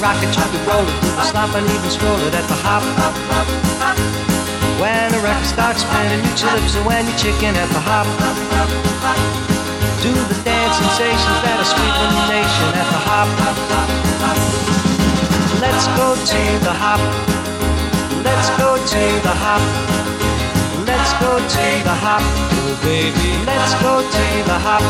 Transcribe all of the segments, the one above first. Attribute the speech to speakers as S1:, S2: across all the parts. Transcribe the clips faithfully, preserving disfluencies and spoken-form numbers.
S1: rock it, you could roll it, do the slop and even stroll it at the hop. When a record starts spinning, you lips and when you chicken at the hop. Do the dance sensations that are sweeping the nation at the hop. Let's go to the hop. Let's go to the hop. Let's go to the hop. Oh baby, let's go to the hop.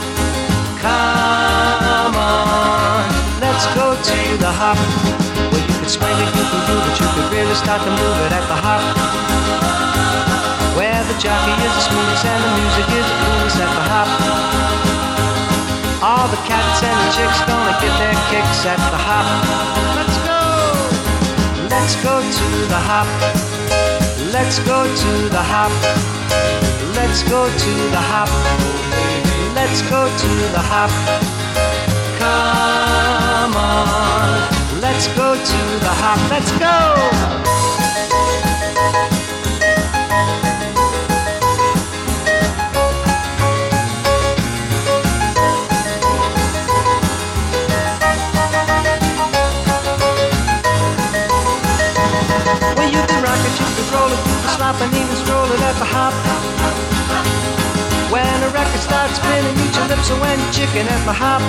S1: Come on, let's go to the hop. Well, you could swing it, you can groove it, you could really start to move it at the hop. Where the jockey is the smoothest and the music is the coolest at the hop. All the cats and the chicks gonna get their kicks at the hop. Let's go! Let's go to the hop. Let's go to the hop. Let's go to the hop. Let's go to the hop. Come on. Let's go to the hop. Let's go! Roll it, slop and even stroll it at the hop. When a record starts spinning, eat your lips and when you chicken at the hop.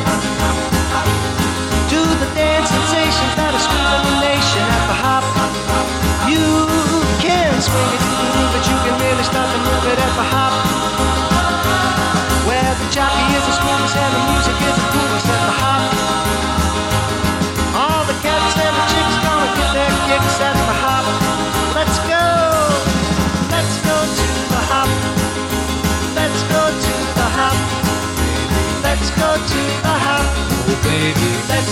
S1: Do the dance sensations that are sweeping the nation at the hop. You can swing it, you can move it, you can really start to move it at the hop. Where the jockey is the smoothest and the music is the coolest at the hop. All the cats and the chicks gonna get their kicks at the hop. Let's go, let's go to the hop. Let's go to the hop. Let's go to the hop. Oh baby, let's